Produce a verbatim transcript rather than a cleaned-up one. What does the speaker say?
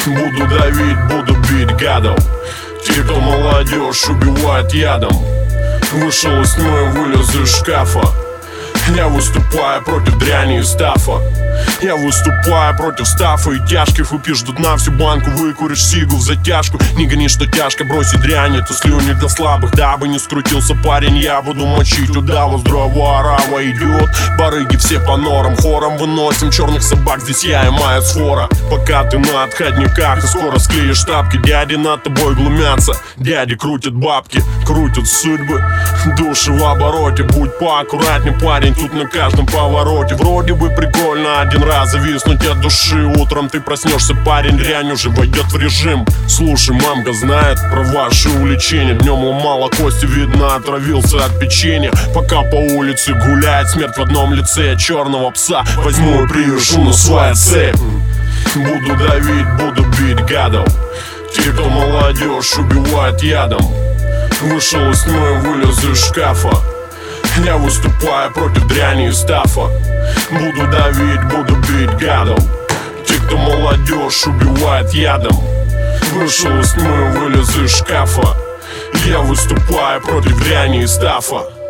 Буду давить, буду бить гадов. Те, кто молодежь убивает ядом. Вышел из тьмы, вылез из шкафа. Я выступаю против дряни и стафа. Я выступаю против стафа и тяжких. Выпьешь до дна всю банку, выкуришь сигу в затяжку. Не гони, что тяжко, бросить дрянь, это слюни для слабых. Дабы не скрутился парень, я буду мочить удава. Здравая орава идет, барыги все по норам. Хором выносим черных собак, здесь я и моя сфора. Пока ты на отходниках и скоро склеишь тапки. Дяди над тобой глумятся, дяди крутят бабки. Крутят судьбы, души в обороте. Будь поаккуратней, парень, тут на каждом повороте. Вроде бы прикольно один раз зависнуть от души. Утром ты проснешься, парень, дрянь уже войдет в режим. Слушай, мамка знает про ваши увлечения. Днем ломала кости, видно, отравился от печенья. Пока по улице гуляет смерть в одном лице. Я черного пса возьму и привяжу на своей цепь. Буду давить, буду бить гадов. Те, кто молодежь убивает ядом. Вышел из тьмы, вылез из шкафа. Я выступаю против дряни и стафа. Буду давить, буду бить гадов. Те, кто молодежь убивает ядом. Вышел из тьмы, вылез из шкафа. Я выступаю против дряни и стафа.